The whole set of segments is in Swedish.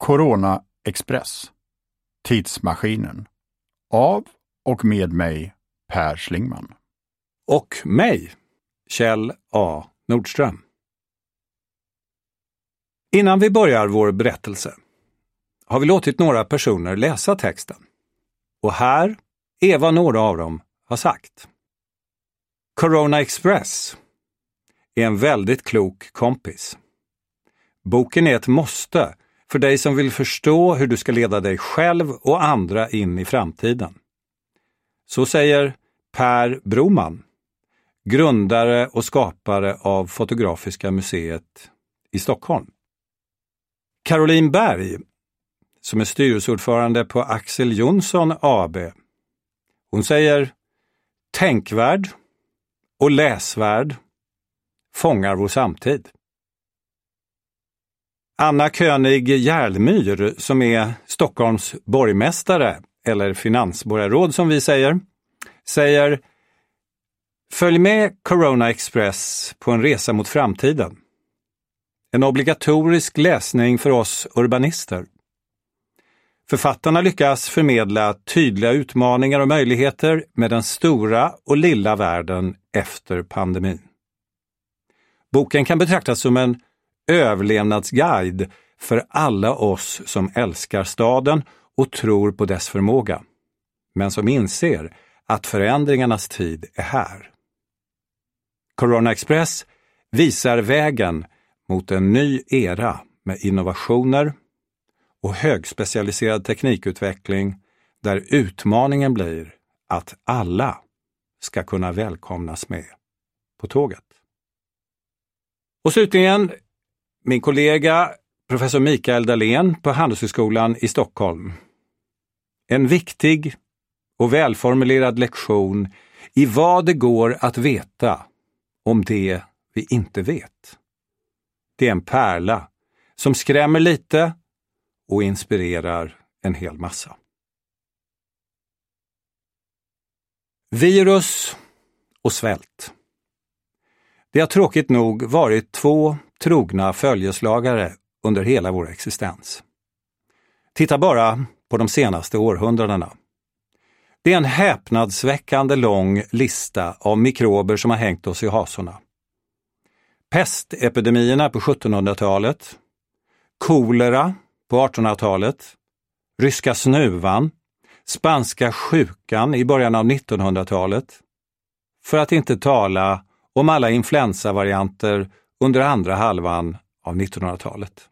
Corona Express. Tidsmaskinen. Av och med mig, Per Schlingmann. Och mig, Kjell A. Nordström. Innan vi börjar vår berättelse har vi låtit några personer läsa texten. Och här är vad några av dem har sagt. Corona Express är en väldigt klok kompis. Boken är ett måste för dig som vill förstå hur du ska leda dig själv och andra in i framtiden. Så säger Per Broman, grundare och skapare av Fotografiska museet i Stockholm. Caroline Berg, som är styrelseordförande på Axel Jonsson AB. Hon säger: tänkvärd och läsvärd fångar vår samtid. Anna König Järlmyr, som är Stockholms borgmästare, eller finansborgarråd som vi säger: följ med Corona Express på en resa mot framtiden. En obligatorisk läsning för oss urbanister. Författarna lyckas förmedla tydliga utmaningar och möjligheter med den stora och lilla världen efter pandemin. Boken kan betraktas som en överlevnadsguide för alla oss som älskar staden och tror på dess förmåga, men som inser att förändringarnas tid är här. Corona Express visar vägen mot en ny era med innovationer och högspecialiserad teknikutveckling där utmaningen blir att alla ska kunna välkomnas med på tåget. Och slutligen min kollega professor Mikael Dahlén på Handelshögskolan i Stockholm. En viktig och välformulerad lektion i vad det går att veta om det vi inte vet. Det är en pärla som skrämmer lite och inspirerar en hel massa. Virus och svält. Det har tråkigt nog varit två trogna följeslagare under hela vår existens. Titta bara på de senaste århundradena. Det är en häpnadsväckande lång lista av mikrober som har hängt oss i hasorna. Pestepidemierna på 1700-talet, kolera på 1800-talet, ryska snuvan, spanska sjukan i början av 1900-talet, för att inte tala om alla influensavarianter under andra halvan av 1900-talet.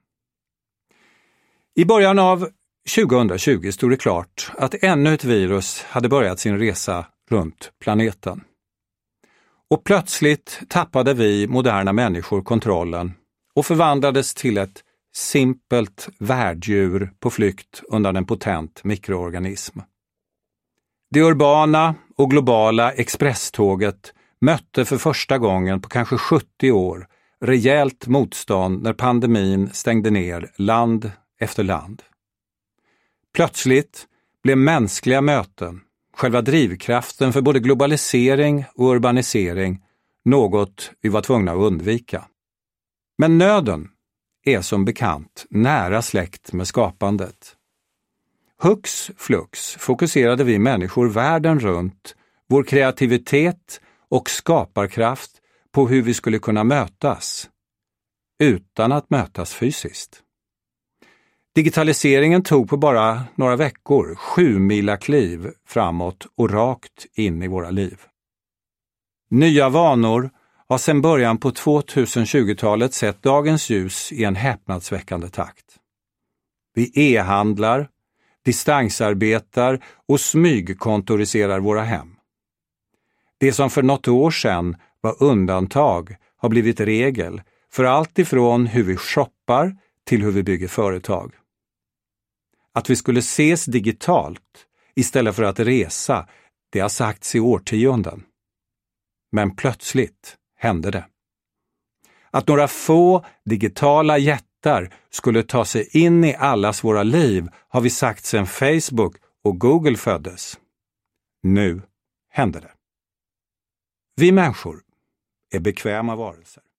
I början av 2020 stod det klart att ännu ett virus hade börjat sin resa runt planeten. Och plötsligt tappade vi moderna människor kontrollen och förvandlades till ett simpelt värddjur på flykt undan en potent mikroorganism. Det urbana och globala expresståget mötte för första gången på kanske 70 år rejält motstånd när pandemin stängde ner land efter land. Plötsligt blev mänskliga möten, själva drivkraften för både globalisering och urbanisering, något vi var tvungna att undvika. Men nöden är som bekant nära släkt med skapandet. Hux flux fokuserade vi människor världen runt vår kreativitet och skaparkraft på hur vi skulle kunna mötas, utan att mötas fysiskt. Digitaliseringen tog på bara några veckor 7-milakliv framåt och rakt in i våra liv. Nya vanor har sedan början på 2020-talet sett dagens ljus i en häpnadsväckande takt. Vi e-handlar, distansarbetar och smygkontoriserar våra hem. Det som för något år sedan var undantag har blivit regel för allt ifrån hur vi shoppar till hur vi bygger företag. Att vi skulle ses digitalt istället för att resa, det har sagts i årtionden. Men plötsligt hände det. Att några få digitala jättar skulle ta sig in i allas våra liv har vi sagt sedan Facebook och Google föddes. Nu hände det. Vi människor är bekväma varelser.